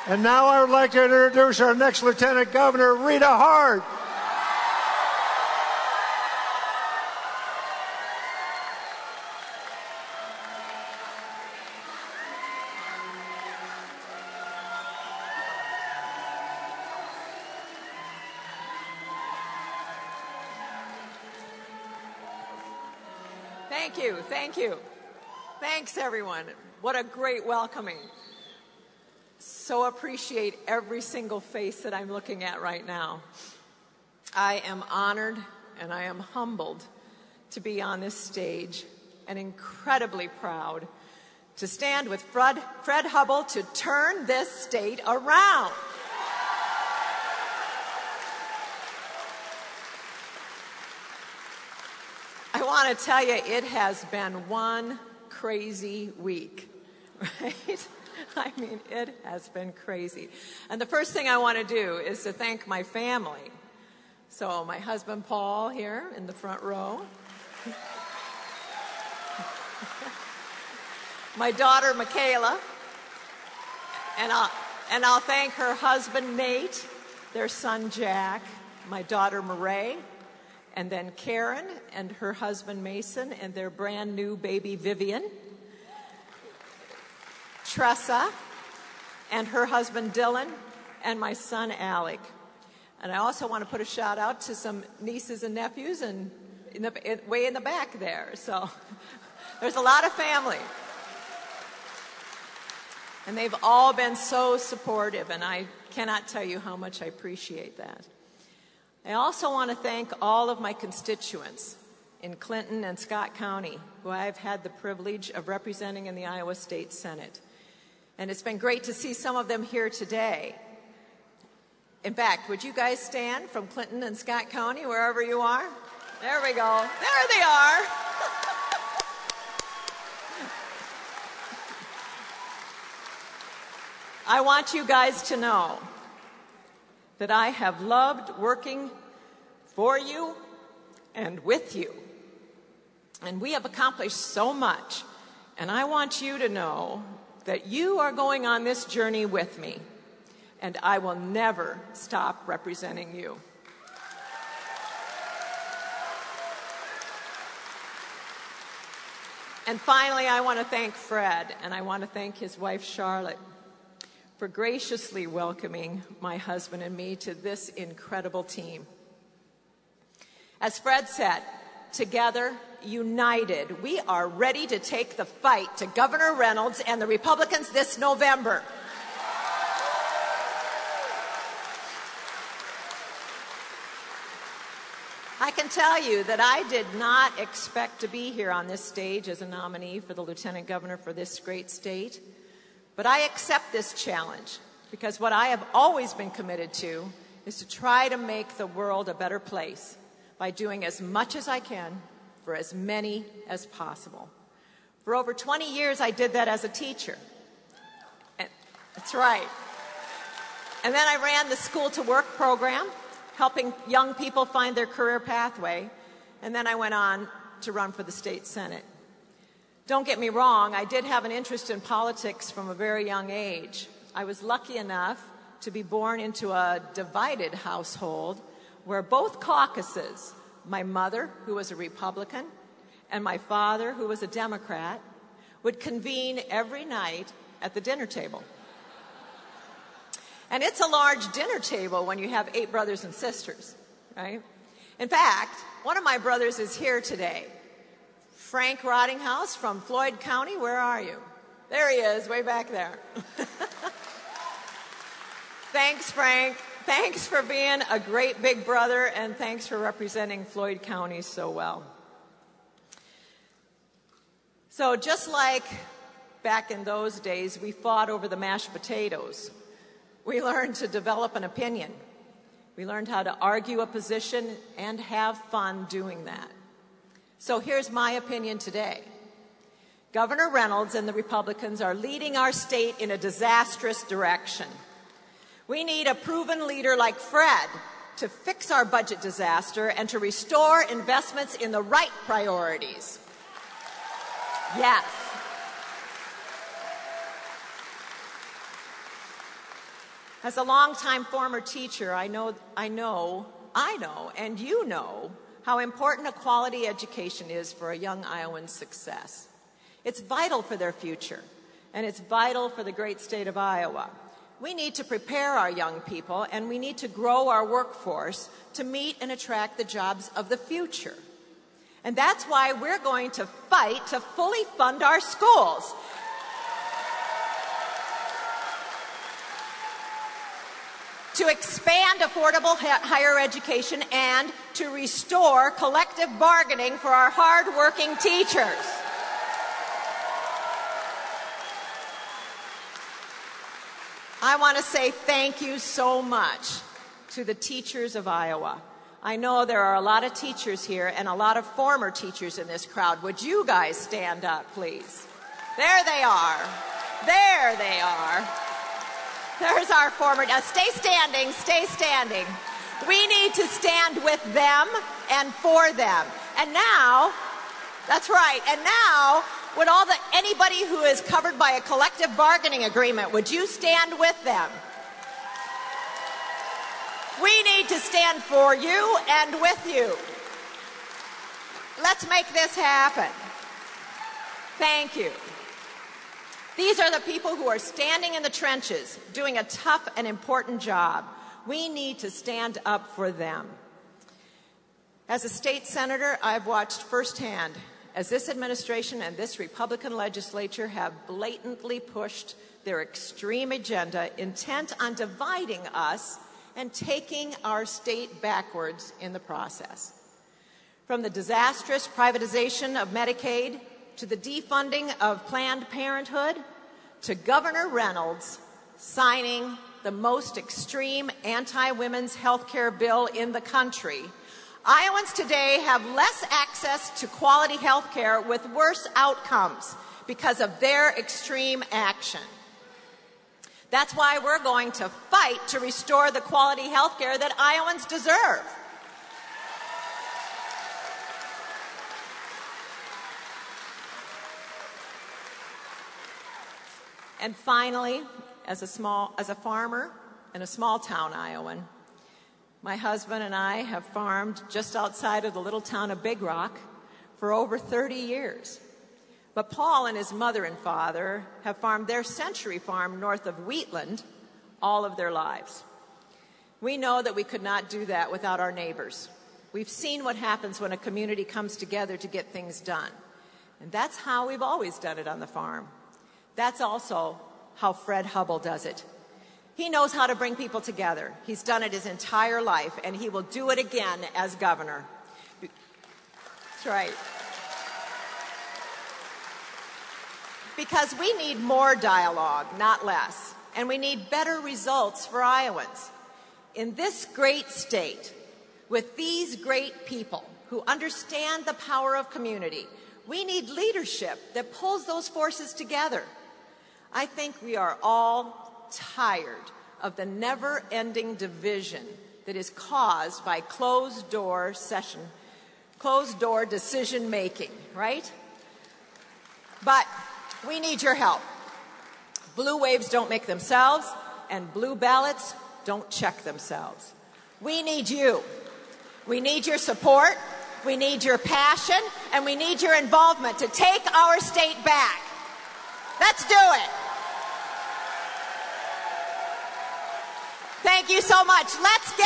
And now I would like to introduce our next Lieutenant Governor, Rita Hart. Thank you, thank you. Thanks, everyone. What a great welcoming. So appreciate every single face that I'm looking at right now. I am honored and I am humbled to be on this stage and incredibly proud to stand with Fred Hubbell to turn this state around. I want to tell you, it has been one crazy week, right? I mean, it has been crazy. And the first thing I want to do is to thank my family. So my husband, Paul, here in the front row. My daughter, Michaela. And I'll thank her husband, Nate, their son, Jack, my daughter, Marae, and then Karen and her husband, Mason, and their brand new baby, Vivian. Tressa and her husband Dylan and my son Alec. And I also want to put a shout out to some nieces and nephews and way in the back there. So there's a lot of family. And they've all been so supportive, and I cannot tell you how much I appreciate that. I also want to thank all of my constituents in Clinton and Scott County, who I've had the privilege of representing in the Iowa State Senate. And it's been great to see some of them here today. In fact, would you guys stand from Clinton and Scott County, wherever you are? There we go. There they are. I want you guys to know that I have loved working for you and with you. And we have accomplished so much. And I want you to know that you are going on this journey with me, and I will never stop representing you. And finally, I want to thank Fred, and I want to thank his wife, Charlotte, for graciously welcoming my husband and me to this incredible team. As Fred said, together, united, we are ready to take the fight to Governor Reynolds and the Republicans this November. I can tell you that I did not expect to be here on this stage as a nominee for the Lieutenant Governor for this great state, but I accept this challenge because what I have always been committed to is to try to make the world a better place by doing as much as I can for as many as possible. For over 20 years, I did that as a teacher. And that's right. And then I ran the School to Work program, helping young people find their career pathway. And then I went on to run for the state Senate. Don't get me wrong, I did have an interest in politics from a very young age. I was lucky enough to be born into a divided household where both caucuses, my mother, who was a Republican, and my father, who was a Democrat, would convene every night at the dinner table. And it's a large dinner table when you have 8 brothers and sisters, right? In fact, one of my brothers is here today. Frank Rottinghouse from Floyd County, where are you? There he is, way back there. Thanks, Frank. Thanks for being a great big brother, and thanks for representing Floyd County so well. So just like back in those days, we fought over the mashed potatoes. We learned to develop an opinion. We learned how to argue a position and have fun doing that. So here's my opinion today. Governor Reynolds and the Republicans are leading our state in a disastrous direction. We need a proven leader like Fred to fix our budget disaster and to restore investments in the right priorities. Yes. As a longtime former teacher, I know, and you know how important a quality education is for a young Iowan's success. It's vital for their future, and it's vital for the great state of Iowa. We need to prepare our young people, and we need to grow our workforce to meet and attract the jobs of the future. And that's why we're going to fight to fully fund our schools. To expand affordable higher education and to restore collective bargaining for our hard-working teachers. I want to say thank you so much to the teachers of Iowa. I know there are a lot of teachers here and a lot of former teachers in this crowd. Would you guys stand up, please? There they are. There they are. There's our former. Now stay standing, stay standing. We need to stand with them and for them. And now, that's right, and now, would anybody who is covered by a collective bargaining agreement, would you stand with them? We need to stand for you and with you. Let's make this happen. Thank you. These are the people who are standing in the trenches, doing a tough and important job. We need to stand up for them. As a state senator, I've watched firsthand as this administration and this Republican legislature have blatantly pushed their extreme agenda intent on dividing us and taking our state backwards in the process. From the disastrous privatization of Medicaid to the defunding of Planned Parenthood, to Governor Reynolds signing the most extreme anti-women's health care bill in the country, Iowans today have less access to quality health care with worse outcomes because of their extreme action. That's why we're going to fight to restore the quality health care that Iowans deserve. And finally, as a farmer in a small town Iowan, my husband and I have farmed just outside of the little town of Big Rock for over 30 years. But Paul and his mother and father have farmed their Century Farm north of Wheatland all of their lives. We know that we could not do that without our neighbors. We've seen what happens when a community comes together to get things done. And that's how we've always done it on the farm. That's also how Fred Hubbell does it. He knows how to bring people together. He's done it his entire life, and he will do it again as governor. That's right. Because we need more dialogue, not less, and we need better results for Iowans. In this great state, with these great people who understand the power of community, we need leadership that pulls those forces together. I think we are all tired of the never-ending division that is caused by closed-door decision-making, right? But we need your help. Blue waves don't make themselves, and blue ballots don't check themselves. We need you. We need your support, we need your passion, and we need your involvement to take our state back. Let's do it. Thank you so much. Let's get